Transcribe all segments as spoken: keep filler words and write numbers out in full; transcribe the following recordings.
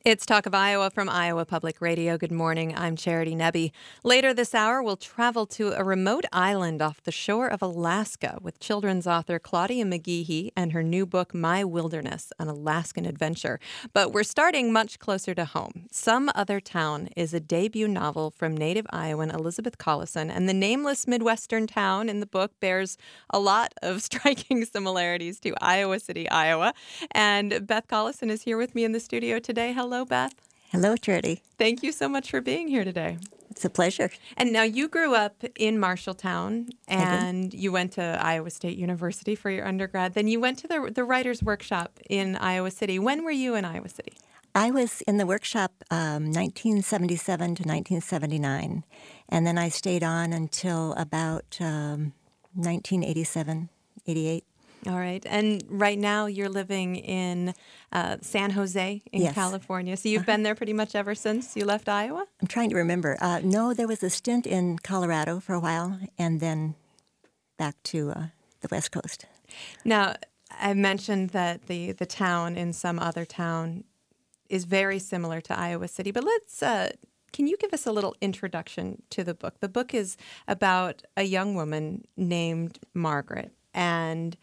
It's Talk of Iowa from Iowa Public Radio. Good morning. I'm Charity Nebbe. Later this hour, we'll travel to a remote island off the shore of Alaska with children's author Claudia McGehee and her new book, My Wilderness, An Alaskan Adventure. But we're starting much closer to home. Some Other Town is a debut novel from native Iowan Elizabeth Collison, and the nameless Midwestern town in the book bears a lot of striking similarities to Iowa City, Iowa. And Beth Collison is here with me in the studio today. Hello. Hello, Beth. Hello, Trudy. Thank you so much for being here today. It's a pleasure. And now you grew up in Marshalltown, and you went to Iowa State University for your undergrad. Then you went to the the Writers' Workshop in Iowa City. When were you in Iowa City? I was in the workshop um, nineteen seventy-seven to nineteen seventy-nine, and then I stayed on until about um, nineteen eighty-seven, eighty-eight. All right. And right now you're living in uh, San Jose in yes. California. So you've uh-huh. been there pretty much ever since you left Iowa? I'm trying to remember. Uh, no, there was a stint in Colorado for a while and then back to uh, the West Coast. Now, I mentioned that the, the town in Some Other Town is very similar to Iowa City, but let's... Uh, Can you give us a little introduction to the book? The book is about a young woman named Margaret, and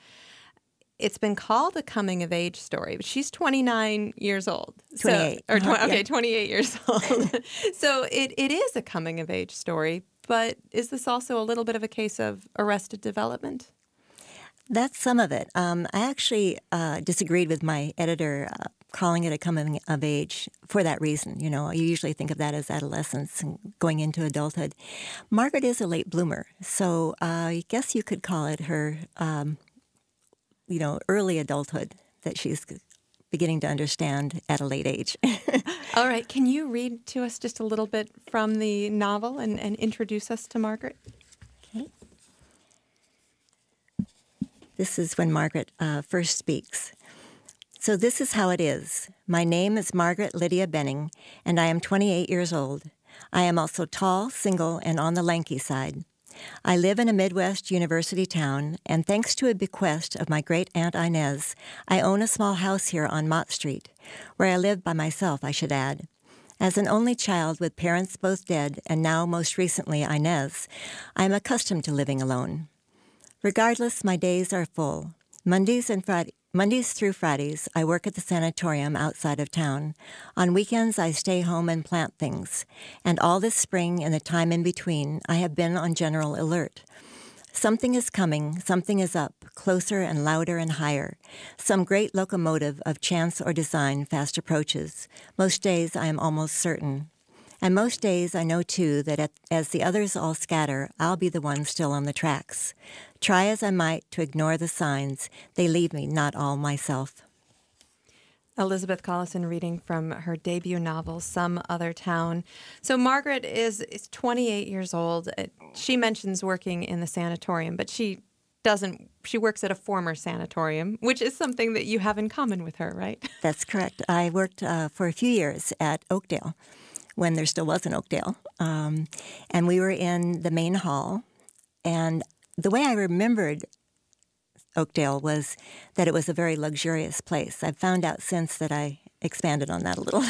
it's been called a coming-of-age story, but she's twenty-nine years old. twenty-eight. So, or tw- uh-huh, okay, yeah. twenty-eight years old. So it, it is a coming-of-age story, but is this also a little bit of a case of arrested development? That's some of it. Um, I actually uh, disagreed with my editor uh, calling it a coming of age for that reason. You know, you usually think of that as adolescence and going into adulthood. Margaret is a late bloomer, so uh, I guess you could call it her, um, you know, early adulthood that she's beginning to understand at a late age. All right. Can you read to us just a little bit from the novel and, and introduce us to Margaret? Okay. This is when Margaret uh, first speaks. So this is how it is. My name is Margaret Lydia Benning, and I am twenty-eight years old. I am also tall, single, and on the lanky side. I live in a Midwest university town, and thanks to a bequest of my great-aunt Inez, I own a small house here on Mott Street, where I live by myself, I should add. As an only child with parents both dead, and now most recently Inez, I am accustomed to living alone. Regardless, my days are full. Mondays and Fridays. Mondays through Fridays, I work at the sanatorium outside of town. On weekends, I stay home and plant things. And all this spring and the time in between, I have been on general alert. Something is coming, something is up, closer and louder and higher. Some great locomotive of chance or design fast approaches. Most days, I am almost certain. And most days I know, too, that at, as the others all scatter, I'll be the one still on the tracks. Try as I might to ignore the signs, they leave me not all myself. Elizabeth Collison reading from her debut novel, Some Other Town. So Margaret is, is twenty-eight years old. She mentions working in the sanatorium, but she doesn't. She works at a former sanatorium, which is something that you have in common with her, right? That's correct. I worked uh, for a few years at Oakdale, when there still was an Oakdale. Um, and we were in the main hall. And the way I remembered Oakdale was that it was a very luxurious place. I've found out since that I expanded on that a little.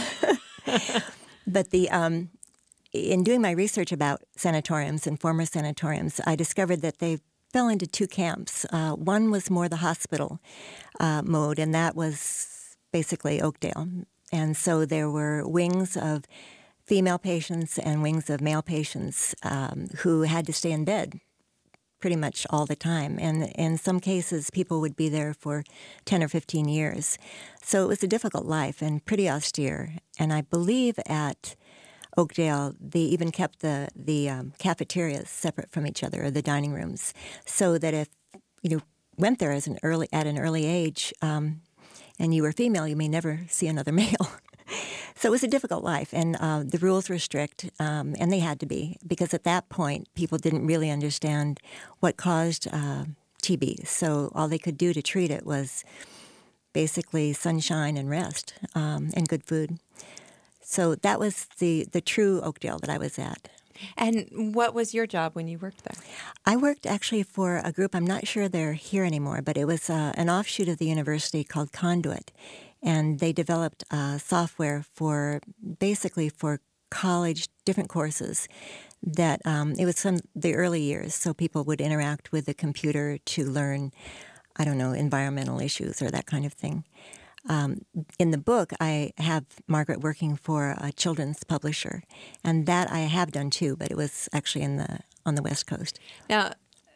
But the um, in doing my research about sanatoriums and former sanatoriums, I discovered that they fell into two camps. Uh, one was more the hospital uh, mode, and that was basically Oakdale. And so there were wings of female patients and wings of male patients um, who had to stay in bed pretty much all the time. And in some cases, people would be there for ten or fifteen years. So it was a difficult life and pretty austere. And I believe at Oakdale, they even kept the, the um, cafeterias separate from each other, or the dining rooms, so that if you went there as an early at an early age um, and you were female, you may never see another male. So it was a difficult life, and uh, the rules were strict, um, and they had to be, because at that point, people didn't really understand what caused uh, T B. So all they could do to treat it was basically sunshine and rest um, and good food. So that was the, the true Oakdale that I was at. And what was your job when you worked there? I worked actually for a group, I'm not sure they're here anymore, but it was uh, an offshoot of the university called Conduit. and they developed uh, software for basically for college different courses. That um, it was from the early years, so people would interact with the computer to learn, I don't know, environmental issues or that kind of thing. Um, in the book, I have Margaret working for a children's publisher, and that I have done too, but it was actually in the on the West Coast. Now,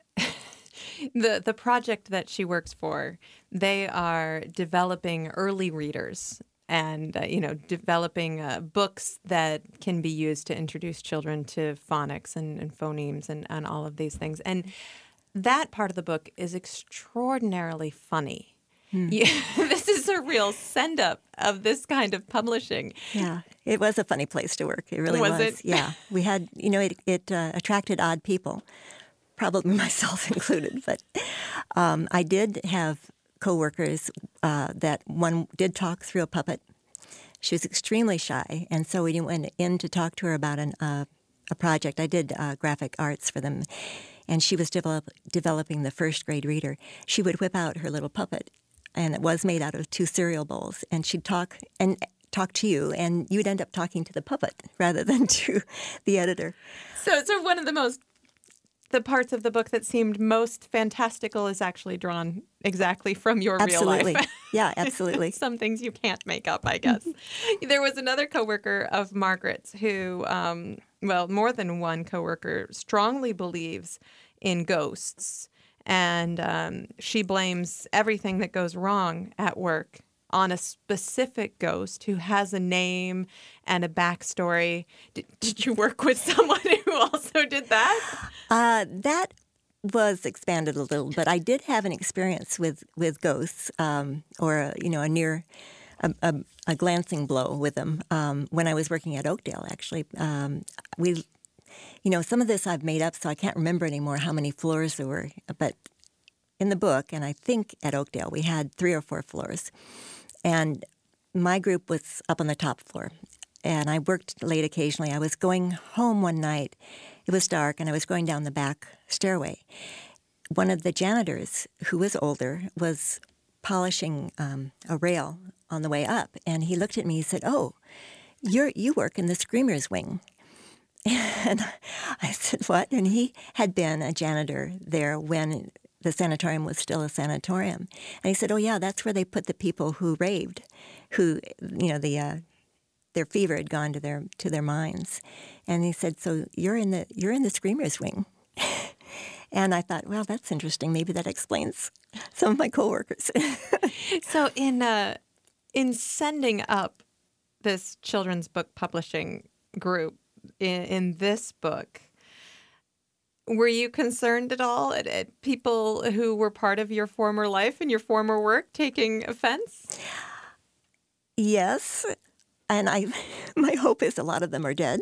the the project that she works for, they are developing early readers and, uh, you know, developing uh, books that can be used to introduce children to phonics and, and phonemes and, and all of these things. And that part of the book is extraordinarily funny. Hmm. You, this is a real send-up of this kind of publishing. Yeah, it was a funny place to work. It really was. Was it? Yeah, we had, you know, it, it uh, attracted odd people, probably myself included. But um, I did have coworkers uh, that one did talk through a puppet. She was extremely shy, and so we went in to talk to her about an, uh, a project. I did uh, graphic arts for them, and she was develop, developing the first grade reader. She would whip out her little puppet, and it was made out of two cereal bowls, and she'd talk and talk to you, and you'd end up talking to the puppet rather than to the editor. So, so one of the most the parts of the book that seemed most fantastical is actually drawn exactly from your absolutely. real life. Yeah, absolutely. Some things you can't make up, I guess. There was another coworker of Margaret's who, um, well, more than one coworker strongly believes in ghosts. And um, she blames everything that goes wrong at work on a specific ghost who has a name and a backstory. Did, did you work with someone who also did that? Uh, that was expanded a little, but I did have an experience with, with ghosts, um, or a, you know, a near a, a, a glancing blow with them um, when I was working at Oakdale. Actually, um, we, you know, some of this I've made up, so I can't remember anymore how many floors there were. But in the book, and I think at Oakdale, we had three or four floors. And my group was up on the top floor, and I worked late occasionally. I was going home one night. It was dark, and I was going down the back stairway. One of the janitors, who was older, was polishing um, a rail on the way up, and he looked at me. He said, "Oh, you're you work in the Screamers wing." And I said, "What?" And he had been a janitor there when the sanatorium was still a sanatorium. And he said, "Oh, yeah, that's where they put the people who raved, who, you know, the uh, their fever had gone to their to their minds." And he said, "So you're in the you're in the Screamers wing." And I thought, well, that's interesting. Maybe that explains some of my coworkers. So in uh, in sending up this children's book publishing group in, in this book, were you concerned at all at, at people who were part of your former life and your former work taking offense? Yes, and I, my hope is a lot of them are dead.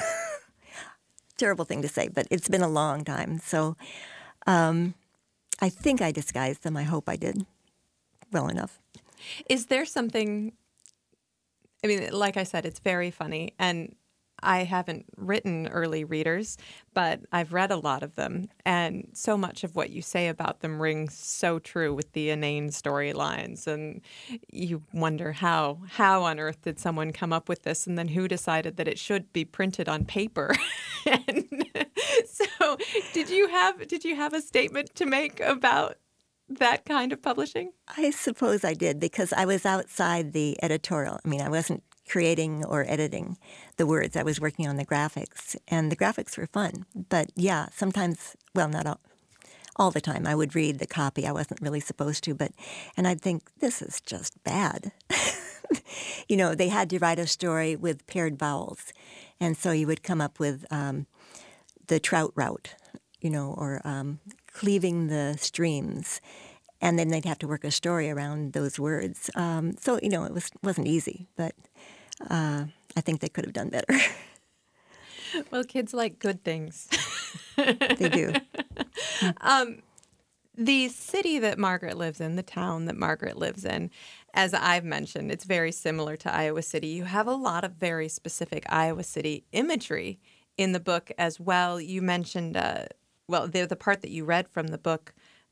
Terrible thing to say, but it's been a long time. So um, I think I disguised them. I hope I did well enough. Is there something, I mean, like I said, it's very funny, and I haven't written early readers, but I've read a lot of them, and so much of what you say about them rings so true with the inane storylines, and you wonder how how on earth did someone come up with this, and then who decided that it should be printed on paper? And so, did you have did you have a statement to make about that kind of publishing? I suppose I did, because I was outside the editorial. I mean, I wasn't creating or editing the words. I was working on the graphics, and the graphics were fun. But yeah, sometimes, well, not all, all the time, I would read the copy. I wasn't really supposed to, but, and I'd think, this is just bad. You know, they had to write a story with paired vowels, and so you would come up with um, the trout route, you know, or um, cleaving the streams, and then they'd have to work a story around those words. Um, so, you know, it was, wasn't easy, but Uh, I think they could have done better. Well, kids like good things. They do. um, the city that Margaret lives in, the town that Margaret lives in, as I've mentioned, it's very similar to Iowa City. You have a lot of very specific Iowa City imagery in the book as well. You mentioned, uh, well, the, the part that you read from the book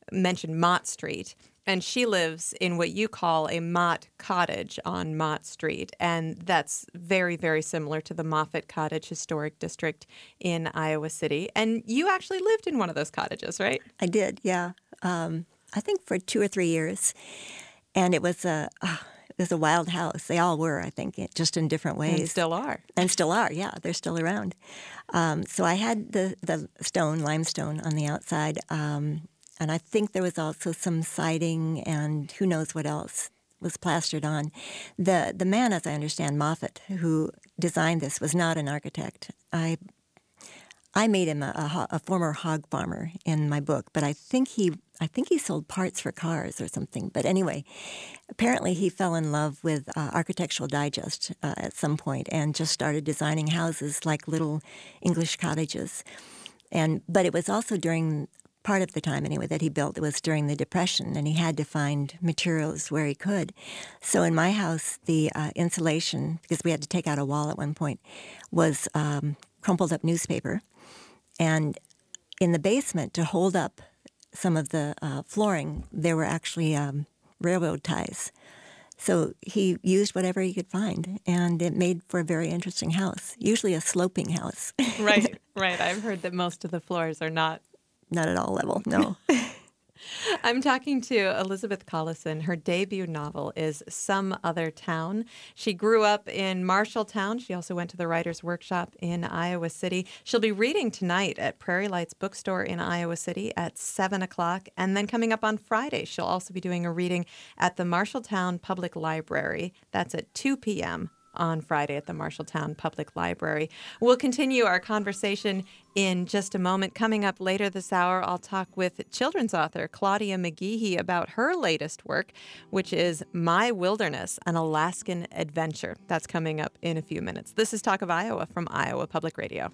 mentioned Mott Street. And she lives in what you call a Mott Cottage on Mott Street. And that's very, very similar to the Moffett Cottage Historic District in Iowa City. And you actually lived in one of those cottages, right? I did, yeah. Um, I think for two or three years. And it was a, uh, it was a wild house. They all were, I think, just in different ways. And still are. And still are, yeah. They're still around. Um, so I had the, the stone, limestone on the outside. Um And I think there was also some siding and who knows what else was plastered on. The the man, as I understand, Moffett, who designed this, was not an architect. I I made him a, a, a former hog farmer in my book, but I think he I think he sold parts for cars or something. But anyway, apparently he fell in love with uh, Architectural Digest uh, at some point and just started designing houses like little English cottages. And but it was also during part of the time, anyway, that he built, it was during the Depression, and he had to find materials where he could. So in my house, the uh, insulation, because we had to take out a wall at one point, was um, crumpled up newspaper. And in the basement, to hold up some of the uh, flooring, there were actually um, railroad ties. So he used whatever he could find, and it made for a very interesting house, usually a sloping house. Right, right. I've heard that most of the floors are not Not at all level, no. I'm talking to Elizabeth Collison. Her debut novel is Some Other Town. She grew up in Marshalltown. She also went to the Writers' Workshop in Iowa City. She'll be reading tonight at Prairie Lights Bookstore in Iowa City at seven o'clock. And then coming up on Friday, she'll also be doing a reading at the Marshalltown Public Library. That's at two p.m. on Friday at the Marshalltown Public Library. We'll continue our conversation in just a moment. Coming up later this hour, I'll talk with children's author Claudia McGehee about her latest work, which is My Wilderness, an Alaskan Adventure. That's coming up in a few minutes. This is Talk of Iowa from Iowa Public Radio.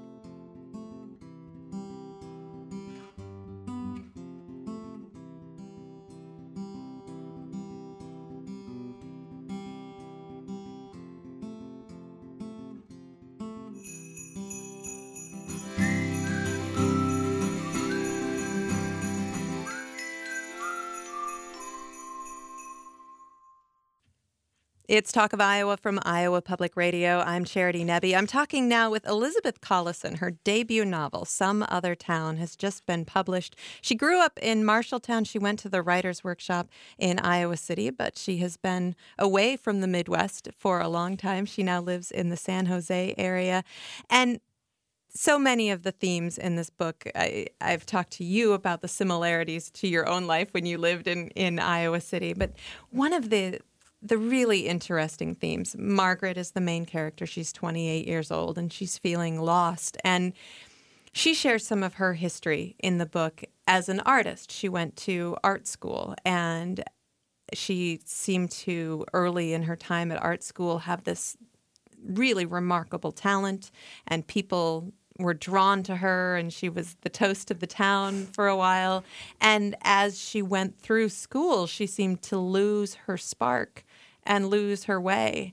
It's Talk of Iowa from Iowa Public Radio. I'm Charity Nebbe. I'm talking now with Elizabeth Collison. Her debut novel, Some Other Town, has just been published. She grew up in Marshalltown. She went to the Writers' Workshop in Iowa City, but she has been away from the Midwest for a long time. She now lives in the San Jose area. And so many of the themes in this book, I, I've talked to you about the similarities to your own life when you lived in, in Iowa City. But one of the The really interesting themes. Margaret is the main character. She's twenty-eight years old and she's feeling lost. And she shares some of her history in the book as an artist. She went to art school and she seemed to, early in her time at art school, have this really remarkable talent, and people were drawn to her, and she was the toast of the town for a while. And as she went through school, she seemed to lose her spark and lose her way.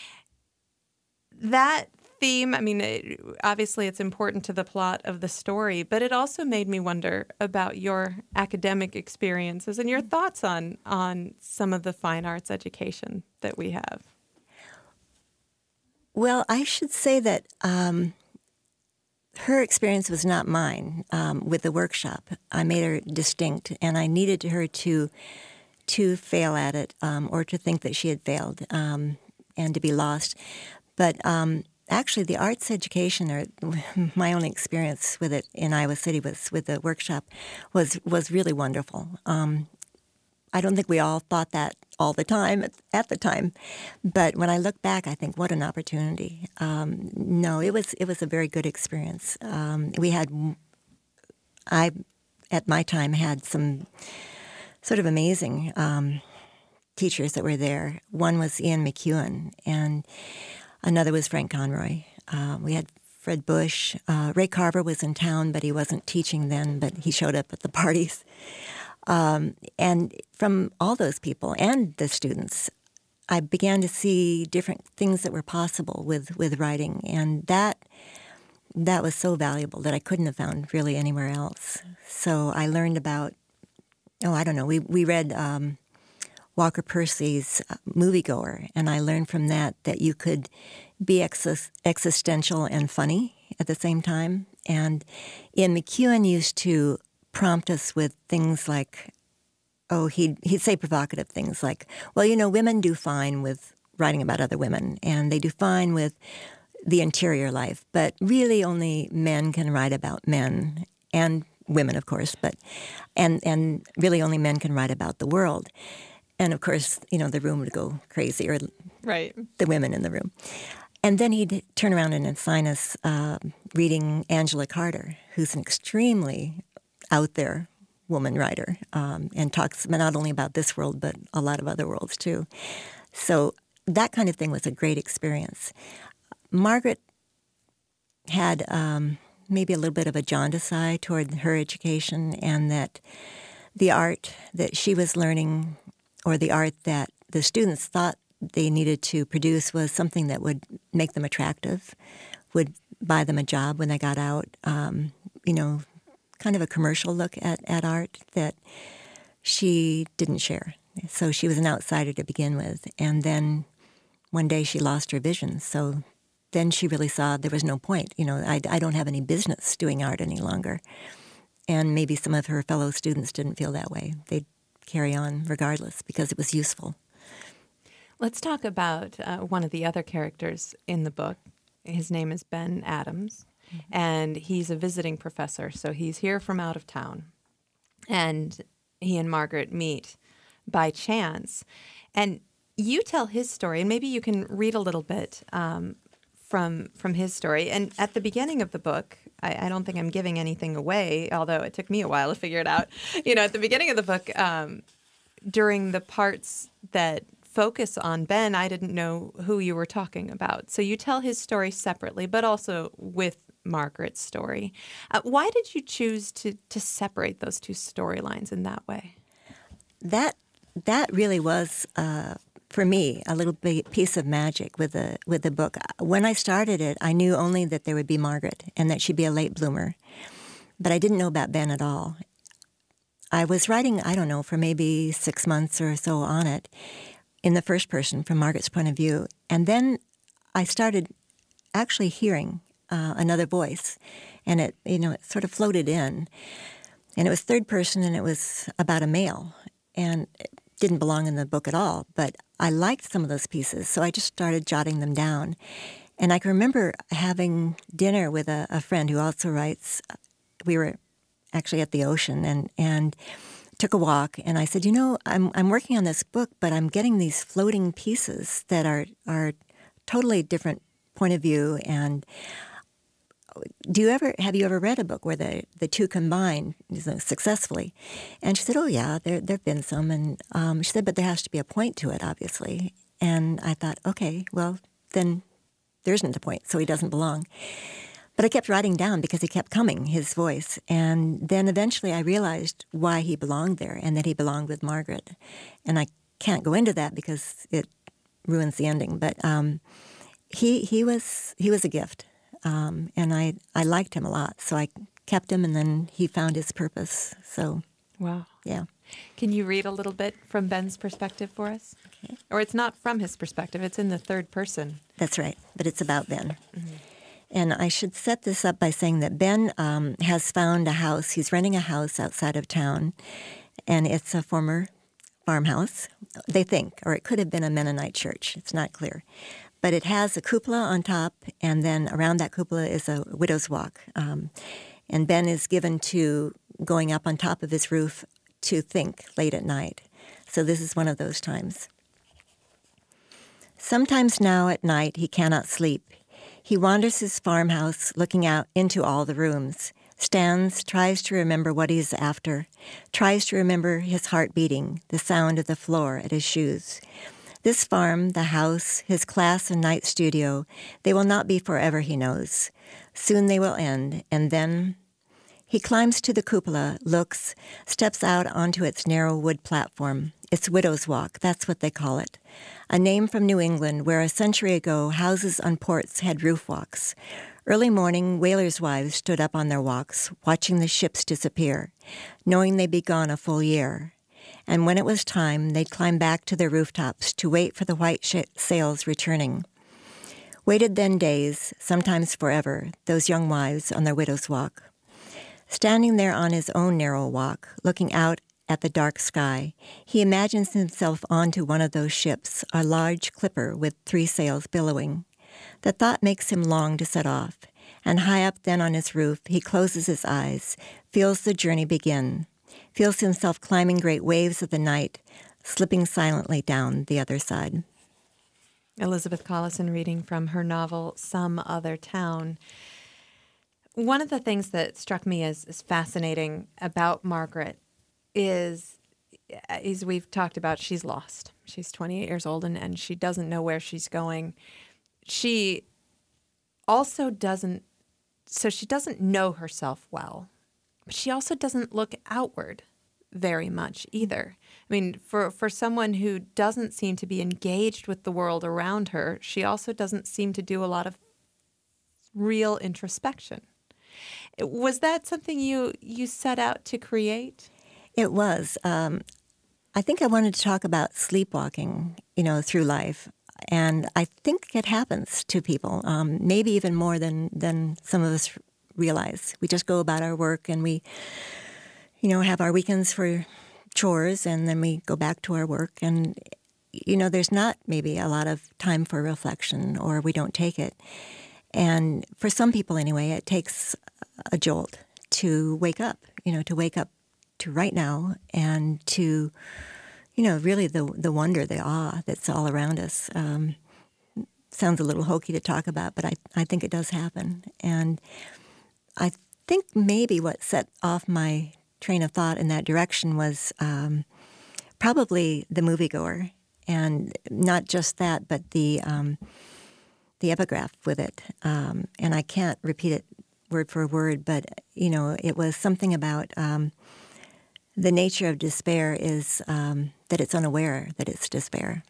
That theme, I mean, it, obviously it's important to the plot of the story, but it also made me wonder about your academic experiences and your thoughts on, on some of the fine arts education that we have. Well, I should say that um, her experience was not mine um, with the workshop. I made her distinct, and I needed her to to fail at it um, or to think that she had failed um, and to be lost. But um, actually, the arts education, or my only experience with it in Iowa City was with the workshop, was was really wonderful. Um, I don't think we all thought that all the time at, at the time, but when I look back, I think what an opportunity. Um, no, it was it was a very good experience. Um, we had, I at my time had some sort of amazing um, teachers that were there. One was Ian McEwen, and another was Frank Conroy. Uh, we had Fred Bush. Uh, Ray Carver was in town, but he wasn't teaching then, but he showed up at the parties. Um, and from all those people and the students, I began to see different things that were possible with, with writing, and that that was so valuable that I couldn't have found really anywhere else. So I learned about oh, I don't know. We we read um, Walker Percy's uh, Moviegoer, and I learned from that that you could be ex- existential and funny at the same time. And Ian McEwan used to prompt us with things like, oh, he'd, he'd say provocative things like, well, you know, women do fine with writing about other women, and they do fine with the interior life, but really only men can write about men, and women, of course, but and and really only men can write about the world. And, of course, you know, the room would go crazy, or right. the women in the room. And then he'd turn around and assign us uh, reading Angela Carter, who's an extremely out there woman writer, um, and talks not only about this world, but a lot of other worlds, too. So that kind of thing was a great experience. Margaret had um, maybe a little bit of a jaundice eye toward her education, and that the art that she was learning, or the art that the students thought they needed to produce, was something that would make them attractive, would buy them a job when they got out, um, you know, kind of a commercial look at, at art that she didn't share. So she was an outsider to begin with. And then one day she lost her vision. So then she really saw there was no point. You know, I, I don't have any business doing art any longer. And maybe some of her fellow students didn't feel that way. They'd carry on regardless because it was useful. Let's talk about uh, one of the other characters in the book. His name is Ben Adams, mm-hmm. and he's a visiting professor. So he's here from out of town. And he and Margaret meet by chance. And you tell his story, and maybe you can read a little bit um, from from his story. And at the beginning of the book, I, I don't think I'm giving anything away, although it took me a while to figure it out. You know, at the beginning of the book, um, during the parts that focus on Ben, I didn't know who you were talking about. So you tell his story separately, but also with Margaret's story. Uh, why did you choose to to separate those two storylines in that way? That that really was, uh, for me, a little bit piece of magic with the with the book. When I started it, I knew only that there would be Margaret and that she'd be a late bloomer, but I didn't know about Ben at all. I was writing, I don't know, for maybe six months or so on it, in the first person, from Margaret's point of view. And then I started actually hearing uh, another voice, and it, you know, it sort of floated in. And it was third person, and it was about a male. And it didn't belong in the book at all, but I liked some of those pieces, so I just started jotting them down. And I can remember having dinner with a, a friend who also writes. We were actually at the ocean, and and took a walk, and I said, you know, I'm I'm working on this book, but I'm getting these floating pieces that are are totally different point of view. And do you ever have you ever read a book where the the two combine successfully? And she said, oh yeah, there there've been some. And um, she said, but there has to be a point to it, obviously. And I thought, okay, well then there isn't a point, so he doesn't belong. But I kept writing down because he kept coming, his voice. And then eventually I realized why he belonged there, and that he belonged with Margaret. And I can't go into that because it ruins the ending. But um, he he was he was a gift, um, and I, I liked him a lot. So I kept him, and then he found his purpose. So, wow. Yeah. Can you read a little bit from Ben's perspective for us? Okay. Or it's not from his perspective, it's in the third person. That's right, but it's about Ben. Mm-hmm. And I should set this up by saying that Ben um, has found a house. He's renting a house outside of town, and it's a former farmhouse, they think, or it could have been a Mennonite church. It's not clear. But it has a cupola on top, and then around that cupola is a widow's walk. Um, and Ben is given to going up on top of his roof to think late at night. So this is one of those times. Sometimes now at night he cannot sleep. He wanders his farmhouse, looking out into all the rooms, stands, tries to remember what he's after, tries to remember his heart beating, the sound of the floor at his shoes. This farm, the house, his class and night studio, they will not be forever, he knows. Soon they will end, and then he climbs to the cupola, looks, steps out onto its narrow wood platform. It's Widow's Walk, that's what they call it. A name from New England where a century ago houses on ports had roof walks. Early morning, whalers' wives stood up on their walks, watching the ships disappear, knowing they'd be gone a full year. And when it was time, they'd climb back to their rooftops to wait for the white sh- sails returning. Waited then days, sometimes forever, those young wives on their widow's walk. Standing there on his own narrow walk, looking out at the dark sky, he imagines himself onto one of those ships, a large clipper with three sails billowing. The thought makes him long to set off, and high up then on his roof, he closes his eyes, feels the journey begin, feels himself climbing great waves of the night, slipping silently down the other side. Elizabeth Collison reading from her novel, Some Other Town. One of the things that struck me as, as fascinating about Margaret is, as we've talked about, she's lost. She's twenty-eight years old and, and she doesn't know where she's going. She also doesn't, so she doesn't know herself well, but she also doesn't look outward very much either. I mean, for, for someone who doesn't seem to be engaged with the world around her, she also doesn't seem to do a lot of real introspection. Was that something you, you set out to create? It was. Um, I think I wanted to talk about sleepwalking, you know, through life. And I think it happens to people, um, maybe even more than, than some of us realize. We just go about our work and we, you know, have our weekends for chores and then we go back to our work. And, you know, there's not maybe a lot of time for reflection or we don't take it. And for some people anyway, it takes a jolt to wake up, you know, to wake up to right now and to, you know, really the the wonder, the awe that's all around us. Um, sounds a little hokey to talk about, but I, I think it does happen. And I think maybe what set off my train of thought in that direction was um, probably the moviegoer. And not just that, but the um, the epigraph with it. Um, and I can't repeat it word for word, but, you know, it was something about um, the nature of despair is um, that it's unaware that it's despair.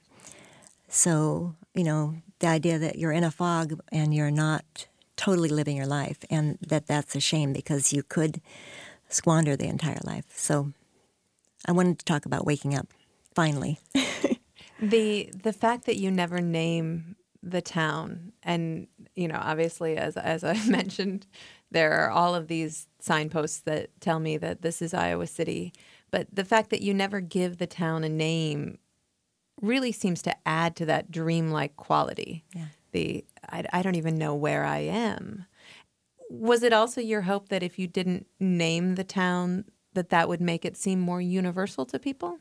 So, you know, the idea that you're in a fog and you're not totally living your life, and that that's a shame because you could squander the entire life. So I wanted to talk about waking up, finally. the the fact that you never name the town, and, you know, obviously, as as I mentioned, there are all of these signposts that tell me that this is Iowa City, but the fact that you never give the town a name really seems to add to that dreamlike quality. Yeah. The I, I don't even know where I am. Was it also your hope that if you didn't name the town, that that would make it seem more universal to people?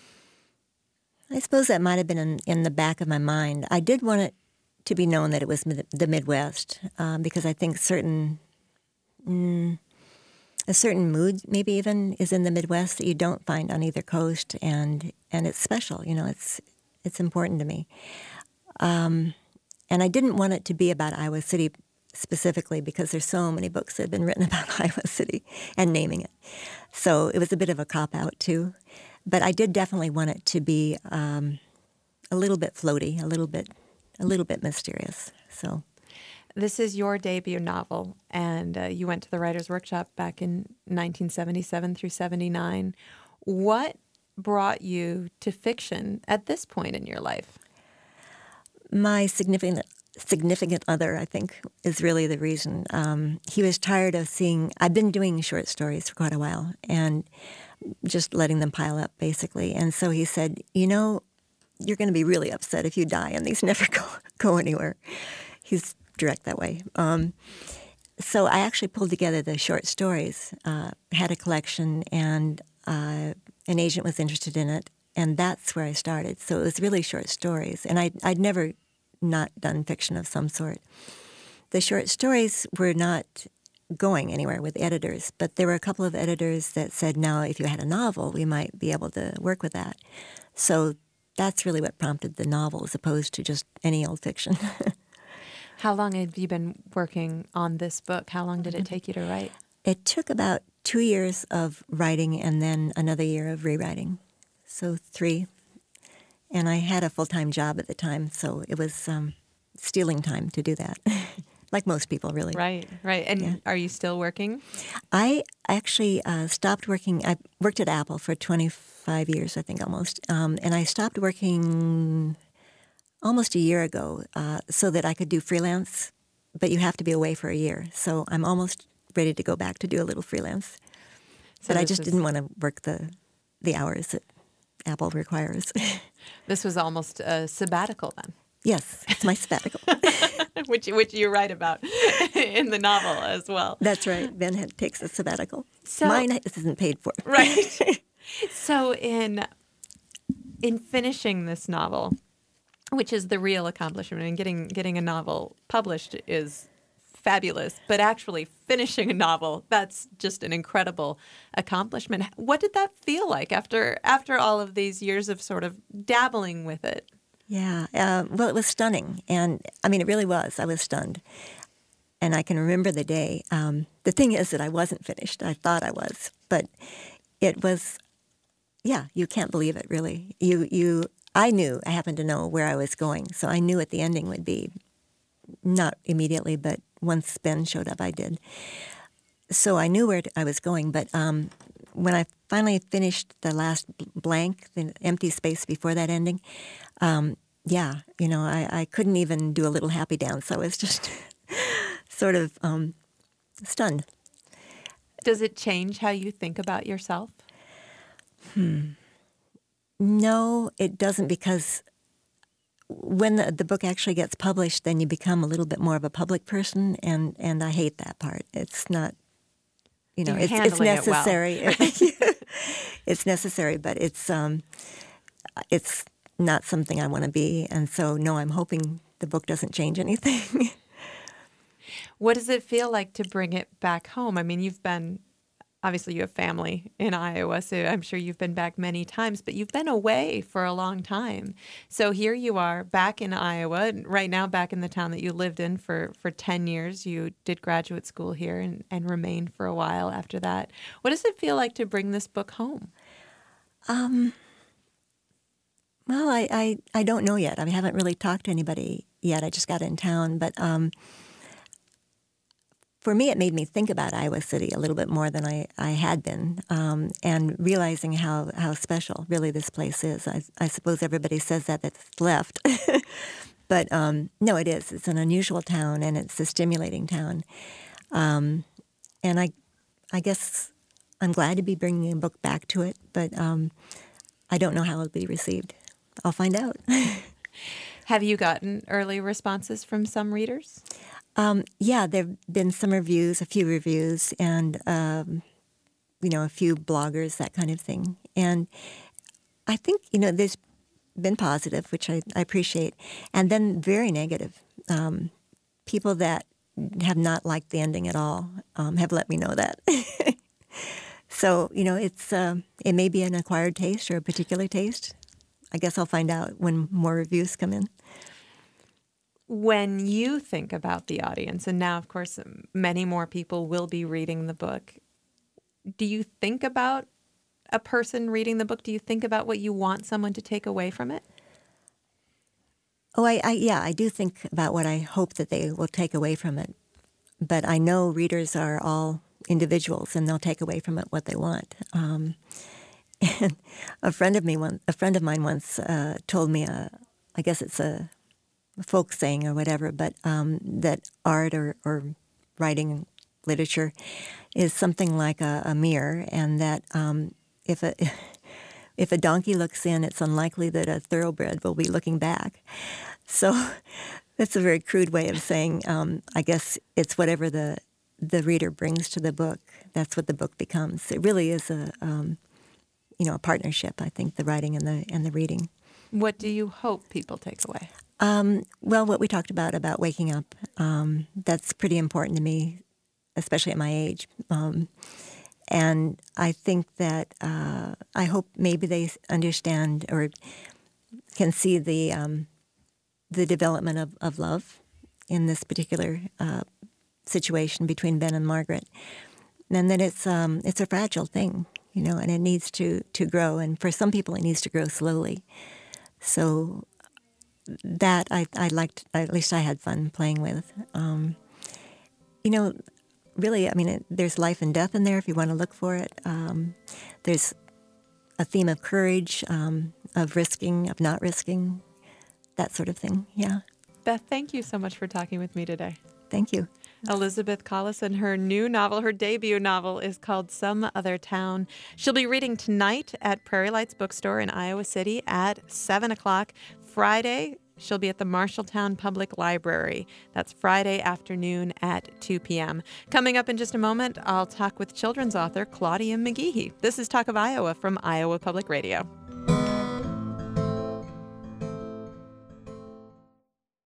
I suppose that might have been in, in the back of my mind. I did want it to be known that it was mid- the Midwest um, because I think certain mm, a certain mood maybe even is in the Midwest that you don't find on either coast, and and it's special. You know, it's it's important to me. Um, and I didn't want it to be about Iowa City specifically because there's so many books that have been written about Iowa City and naming it. So it was a bit of a cop-out too. But I did definitely want it to be um, a little bit floaty, a little bit, a little bit mysterious. So, this is your debut novel, and uh, you went to the Writers' Workshop back in nineteen seventy-seven through seventy-nine. What brought you to fiction at this point in your life? My significant significant other, I think, is really the reason. Um, he was tired of seeing. I've been doing short stories for quite a while, and just letting them pile up, basically. And so he said, you know, you're going to be really upset if you die and these never go, go anywhere. He's direct that way. Um, so I actually pulled together the short stories, uh, had a collection, and uh, an agent was interested in it, and that's where I started. So it was really short stories, and I'd, I'd never not done fiction of some sort. The short stories were not going anywhere with editors, but there were a couple of editors that said, now, if you had a novel, we might be able to work with that. So that's really what prompted the novel as opposed to just any old fiction. How long have you been working on this book? How long did it take you to write? It took about two years of writing and then another year of rewriting. So three. And I had a full-time job at the time, so it was um, stealing time to do that. like most people, really. Right, right. And Yeah. are you still working? I actually uh, stopped working. I worked at Apple for twenty-five years, I think, almost. Um, and I stopped working almost a year ago uh, so that I could do freelance, but you have to be away for a year. So I'm almost ready to go back to do a little freelance. So But I this just is- didn't want to work the the hours that Apple requires. This was almost a sabbatical then, Yes, it's my sabbatical. which which you write about in the novel as well. That's right. Ben had, takes a sabbatical. So- Mine isn't paid for. Right. So in in finishing this novel, which is the real accomplishment, and getting getting a novel published is fabulous, but actually finishing a novel, that's just an incredible accomplishment. What did that feel like after after all of these years of sort of dabbling with it? Yeah. Uh, well, it was stunning. And I mean, it really was. I was stunned. And I can remember the day. Um, the thing is that I wasn't finished. I thought I was. But it was, yeah, you can't believe it, really. You, you, I knew, I happened to know where I was going. So I knew what the ending would be. Not immediately, but once Ben showed up, I did. So I knew where I was going. But um, when I finally finished the last blank, the empty space before that ending, um, yeah, you know, I, I couldn't even do a little happy dance. I was just sort of um, stunned. Does it change how you think about yourself? No, it doesn't, because when the, the book actually gets published, then you become a little bit more of a public person, and, and I hate that part. It's not, you know, You're it's, it's handling it well. necessary. It's necessary, but it's um, it's not something I want to be, and so no, I'm hoping the book doesn't change anything. What does it feel like to bring it back home? I mean, you've been, obviously you have family in Iowa, so I'm sure you've been back many times, but you've been away for a long time. So here you are back in Iowa, right now back in the town that you lived in for, for ten years. You did graduate school here and, and remained for a while after that. What does it feel like to bring this book home? Um, well, I, I, I don't know yet. I haven't really talked to anybody yet. I just got in town, but um, for me, it made me think about Iowa City a little bit more than I, I had been, um, and realizing how, how special really this place is. I, I suppose everybody says that that's left. But um, no, it is. It's an unusual town, and it's a stimulating town. Um, and I I guess I'm glad to be bringing a book back to it, but um, I don't know how it'll be received. I'll find out. Have you gotten early responses from some readers? Um, yeah, there have been some reviews, a few reviews, and, um, you know, a few bloggers, that kind of thing. And I think, you know, there's been positive, which I, I appreciate, and then very negative. Um, people that have not liked the ending at all um, have let me know that. So, you know, it's uh, it may be an acquired taste or a particular taste. I guess I'll find out when more reviews come in. When you think about the audience, and now, of course, many more people will be reading the book, do you think about a person reading the book? Do you think about what you want someone to take away from it? Oh, I, I yeah, I do think about what I hope that they will take away from it. But I know readers are all individuals, and they'll take away from it what they want. Um, and a friend of me, one, a friend of mine, once uh, told me, a, I guess it's a folk saying or whatever, but um, that art or, or writing, literature, is something like a, a mirror, and that um, if a if a donkey looks in, it's unlikely that a thoroughbred will be looking back. So that's a very crude way of saying, um, I guess it's whatever the the reader brings to the book. That's what the book becomes. It really is a um, you know a partnership. I think the writing and the and the reading. What do you hope people take away? Um, well, what we talked about, about waking up, um, that's pretty important to me, especially at my age. Um, and I think that uh, I hope maybe they understand or can see the um, the development of, of love in this particular uh, situation between Ben and Margaret, and that it's um, it's a fragile thing, you know, and it needs to, to grow. And for some people, it needs to grow slowly. So that I, I liked, at least I had fun playing with. Um, you know, really, I mean, it, there's life and death in there if you want to look for it. Um, there's a theme of courage, um, of risking, of not risking, that sort of thing. Yeah. Beth, thank you so much for talking with me today. Thank you. Elizabeth Collison, her new novel, her debut novel, is called Some Other Town. She'll be reading tonight at Prairie Lights Bookstore in Iowa City at seven o'clock. Friday, she'll be at the Marshalltown Public Library. That's Friday afternoon at two p.m. Coming up in just a moment, I'll talk with children's author Claudia McGehee. This is Talk of Iowa from Iowa Public Radio.